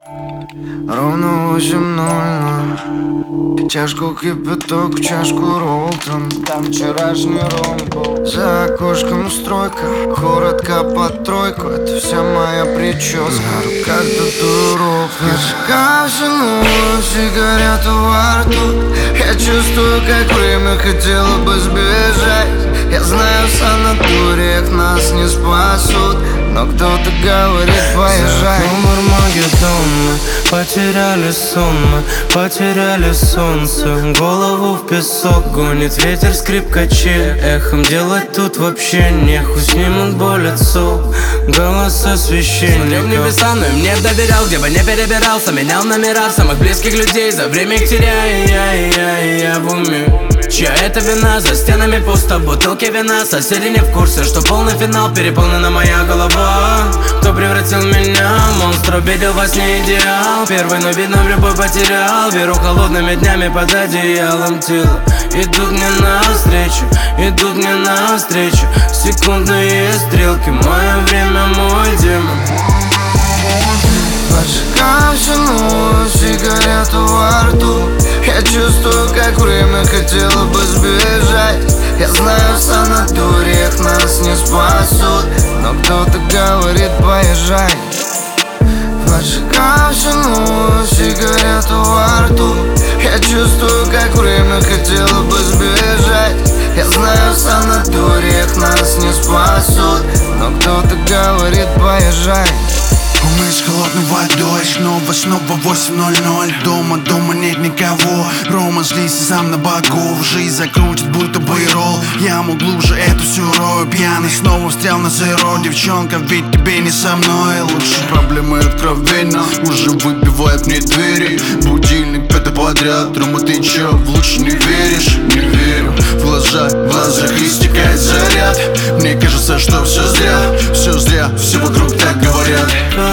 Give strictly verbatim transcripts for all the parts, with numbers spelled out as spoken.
Ровно восемь ноль ноль. Чашку кипяток, в чашку роллтон. Там вчерашний ром был. За окошком стройка, коротко под тройку. Это вся моя прическа, на руках татуировка. Я сжигаю всю ночь, сигарету во рту. Я чувствую, как время хотело бы сбежать. Я знаю, в санаториях нас не спасут, но кто-то говорит, поезжай. За Армагеддон, потеряли сон, мы потеряли солнце. Голову в песок гонит ветер скрипкачей. Эхом делать тут вообще нехуй, снимут боль отцов, голоса священников. Смотрел в небеса, но им не доверял, где бы не перебирался. Менял номера самых близких людей, за время их теряя, я, я, я, я в уме. Чья это вина? За стенами пусто, бутылки вина. Соседи не в курсе, что полный финал, переполнена моя голова. Кто превратил меня в монстра, видел во сне идеал. Первый, но видно в любой потерял. Веру холодными днями под одеялом тела. Идут мне навстречу, идут мне навстречу. Секундные стрелки, мое время, мой демон. Поджигаю всю ночь, сигарету во рту. Я чувствую, как время хотело бы сбежать. Я знаю, в санаториях нас не спасут, но кто-то говорит, поезжай. Поджигаю всю ночь, сигарету во рту. Я чувствую, как время хотело бы сбежать. Я знаю, в санаториях нас не спасут, но кто-то говорит, поезжай. Умыть с холодной водой, снова, снова восемь ноль ноль. Дома, дома нет никого. Рома злится сам на богов. Жизнь закрутит, будто бы ролл. Яму глубже, эту всю рою. Пьяный снова встрял на зеро. Девчонка, ведь тебе не со мной. Лучше проблемы откровенно уже выбивают мне двери. Будильник пятый подряд. Рома, ты чё, в лучше не веришь? Не верю. В глаза, в глазах истекает заряд. Мне кажется, что все зря. Все зря, все вокруг так говорят.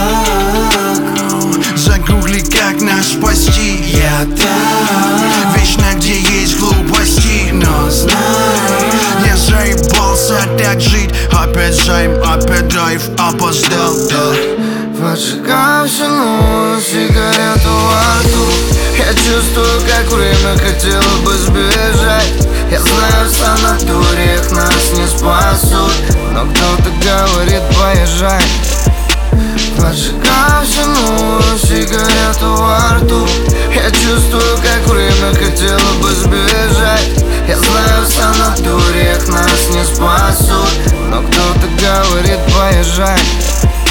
Загугли, как нас спасти. Я там, вечно где есть глупости. Но знай, я заебался так жить. Опять займ, опять драйв, опоздал, да. Поджигаю всю ночь, сигарету во рту. Я чувствую, как время хотело бы сбежать. Я знаю, в санаториях нас не спасут, но кто-то говорит, поезжай. Поджигаю всю ночь, сигарету во рту. Я чувствую, как время хотело бы сбежать. Я знаю, в санаториях нас не спасут, но кто-то говорит, поезжай.